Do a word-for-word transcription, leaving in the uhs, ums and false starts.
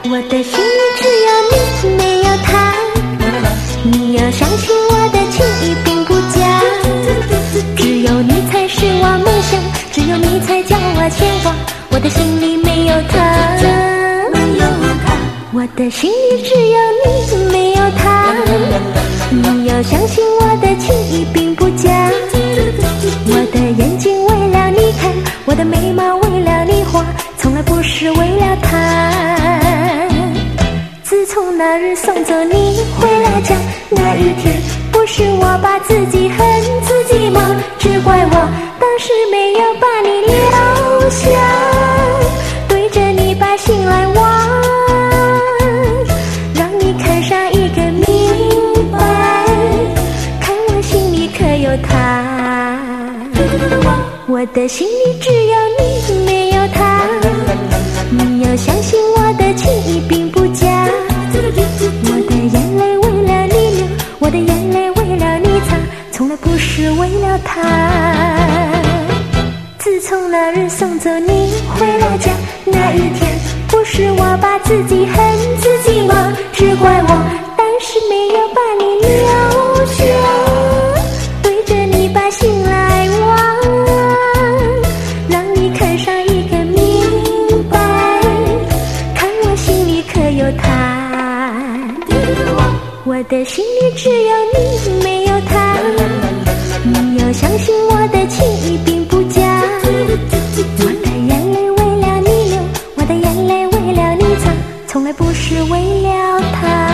我的心里只有你，没有他。你要相信我的情意并不假，只有你才是我梦想，只有你才叫我牵挂。我的心里没有他，没有他。我的心里只有你，没有他。你要相信我的情意并不假，我的眼睛为了你看，我的眉毛为了你画，从来不是为了他。自从那日送走你回了家，那一天不是我把自己恨自己吗？只怪我当时没有把你留下，对着你把心来挖，让你看上一个明白，看我心里可有他。我的心里只有你，没有他。你要相信我的情意并不假，我的眼泪为了你流，我的眼泪为了你擦，从来不是为了他。自从那日送走你回了家，那一天不是我把自己恨自己吗？只怪我当时没有把你留下，对着你把心来挖，让你看上一个明白，看我心里可有他。我的心里只有你，没有他。你要相信我的情意并不假，我的眼泪为了你流，我的眼泪为了你擦，从来不是为了他。